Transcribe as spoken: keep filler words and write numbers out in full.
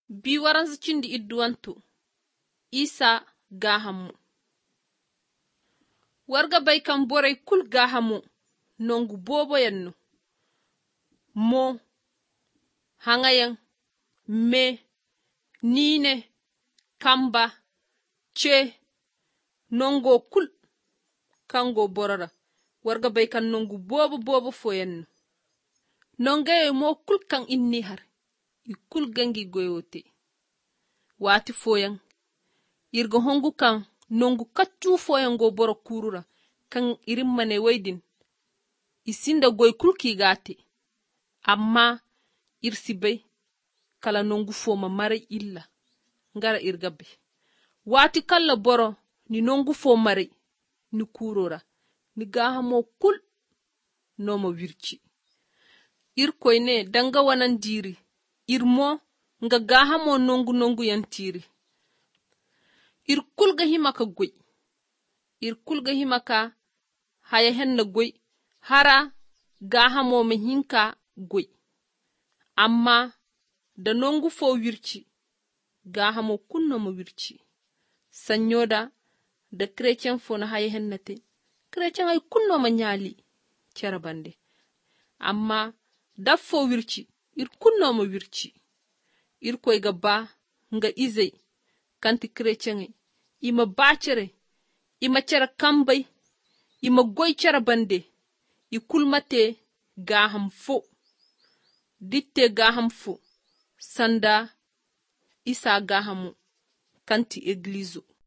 bi waranzu cindi idduwantu isa gahamu warga bai kan borai kul gahamu nongu bobo yannu mo hangayan me nine kamba ce nongo kul kango borara warga bai kan nongu bobo bobo foyannu nongaye mo kul kan inni har ikul gangi goyote wati foyan irga hongu kan nongu kaccu foyan go boro kurura kan irin mane waidin isinda goy kulki gate amma irsibai kala nongu foma mare illa ngara irgabe wati kala boro ni nongu fo mare ni kurora ni gahamo kul nomo wirci irkoyne danga wanan diri irmo nga gahamo nongu nongu yantiri ir kulga himaka goy ir kulga himaka haya henna goy hara gahamo me hinka goy amma da nongu fo wirci gahamo kunno mo wirci sanyoda da chrétien fo na haya hennate chrétien ay kunno ma nyali cerabande amma da fo wirci ir kunno mo wirci ir koy gaba nga izei kanti chrétien ima bacere ima cara kambay ima goy cara bande ikulmate gaham fo ditte gaham fo sanda isa gahamu kanti eglizo